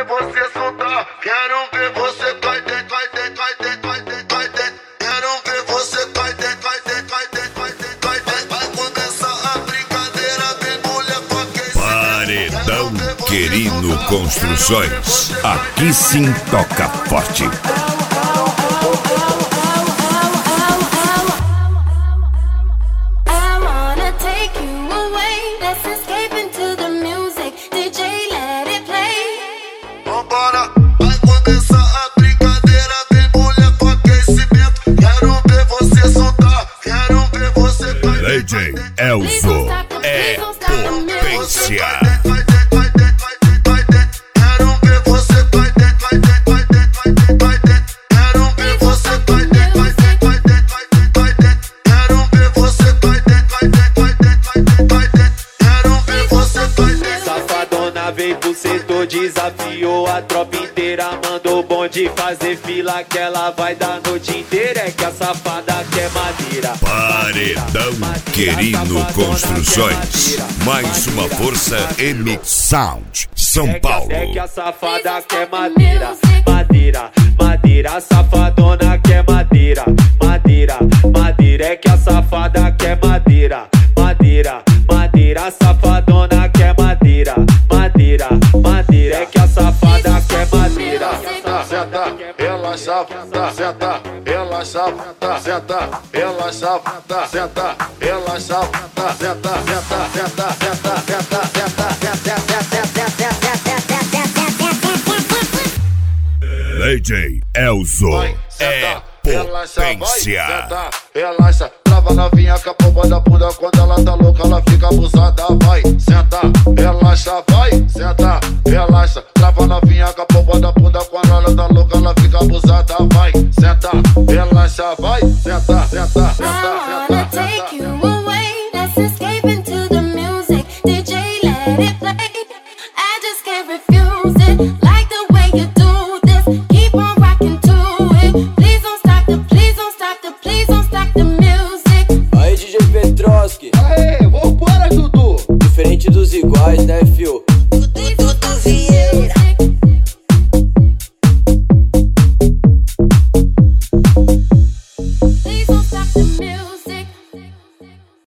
ver você soltar, quero ver você cai dentro, cai dentro, cai dentro, cai dentro, cai dentro. Quero ver você cai dentro, cai dentro, cai dentro, cai dentro, cai dentro. Vai começar a brincadeira, vem mulher com aquecimento. Paredão Querino Construções. Aqui sim toca forte. Vambora, vai começar a brincadeira, vem mulher com aquecimento. Quero ver você soltar, quero ver você cai dentro. DJ Elzo é potência. Quero ver você cai dentro, cai dentro, cai dentro, cai dentro, cai dentro. Quero ver você cai dentro, cai dentro, cai dentro, cai dentro, cai dentro. Quero ver você cai dentro, cai dentro, cai dentro, cai dentro, cai dentro. Quero ver você cai dentro. Safadona veio pro setor, desafiou a tropa inteira. Mandou o bonde fazer fila que ela vai dar a noite inteira. É que a safada quer madeira. Paredão Querino Construções. Mais uma força MX Sound São Paulo. É que a safada quer madeira. Madeira, madeira, a safadona quer madeira. Madeira, madeira, é que a safada quer madeira. Madeira, madeira, a safadona quer madeira. Madeira, madeira, é que a safada quer madeira. Senta, relaxa, senta, relaxa, senta, relaxa, senta, relaxa, senta, senta, senta, senta, senta, DJ Elzo é potência. Relaxa, trava novinha com a pomba da bunda. Quando ela tá louca, ela fica abusada. Vai, senta, relaxa, vai, senta, relaxa. Trava novinha com a pomba da bunda. Quando ela tá louca, ela fica abusada. Vai, senta, relaxa, vai, senta, senta, senta, senta, senta. Aê, vambora, Dudu! Diferente dos iguais, né, fio?